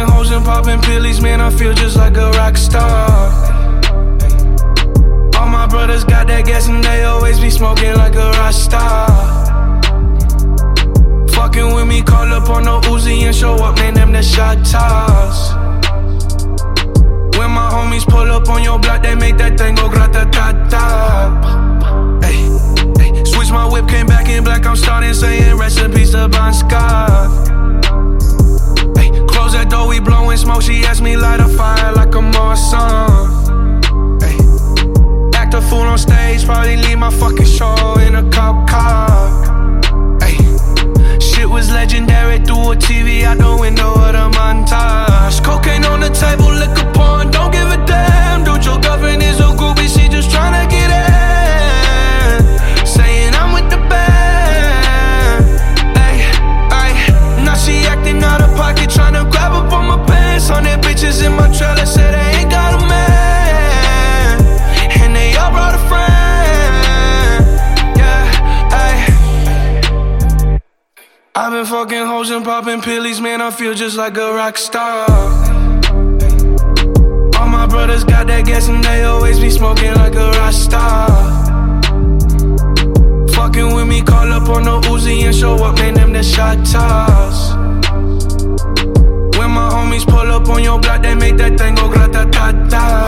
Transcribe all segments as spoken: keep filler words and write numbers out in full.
hoes and popping pillies, man, I feel just like a rock star. All my brothers got that gas and they always be smoking like a rock star. Fucking with me, call up on no Uzi and show up, man, them the shot toss. When my homies pull up on your block, they make that thing go grata-ta-ta. Ay, ay. Switch my whip, came back in black, I'm starting saying rest in peace to Bon Scott. Ay, close that door, we blowing smoke, she asked me light a fire like a Marsan. Ay, act a fool on stage, probably leave my fucking show in a cop car. Ay, shit was legendary through a T V out the window of the montage. Cocaine on the table, liquor porn, don't give a damn. Dude, your girlfriend is a groupie, she just tryna get in. Saying I'm with the band. Ay, ay, now she acting out of pocket, tryna grab up on my pants. Hundred bitches in my trailer, say they ain't got a man, and they all brought a friend. Yeah, ay. I've been fucking hoes and popping pillies, man, I feel just like a rock star. All my brothers got that gas and they always be smoking like a rock star. Fucking with me, call up on no Uzi and show up, man, them the shot toss. When my homies pull up on your block, they make that thing go grata-ta-ta.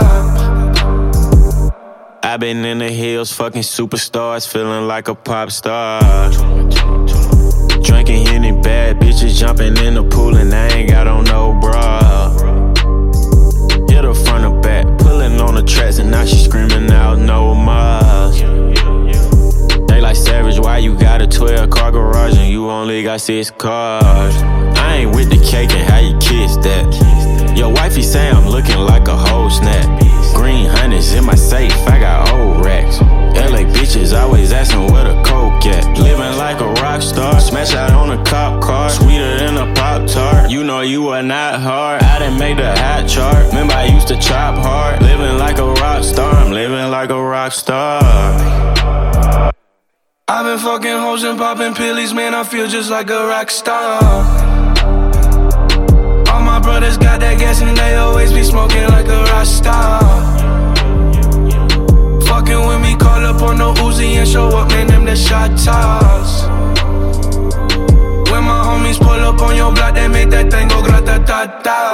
I been in the hills, fucking superstars, feeling like a pop star. Drinking Henny, bad bitches jumping in the pool and I ain't got on no bra. Hit her front or back, pulling on the tracks and now she screaming out no more. They like Savage, why you got a twelve car garage and you only got six cars? I ain't with the cake and how you kiss that. Your wifey say I'm looking like a whole snap. Green hundreds in my safe, I got old racks. L A bitches always asking where the coke at. Living like a rock star, smash out on a cop car, sweeter than a Pop-Tart. You know you are not hard, I done made the hot chart. Remember I used to chop hard, living like a rock star, I'm living like a rock star. I've been fucking hoes and popping pillies, man, I feel just like a rock star. All my brothers got that gas and they always be smoking like a rock star. Fucking with me, call up on no Uzi and show up, man, them the shot toss. When my homies pull up on your block, they make that thing go grata-ta-ta.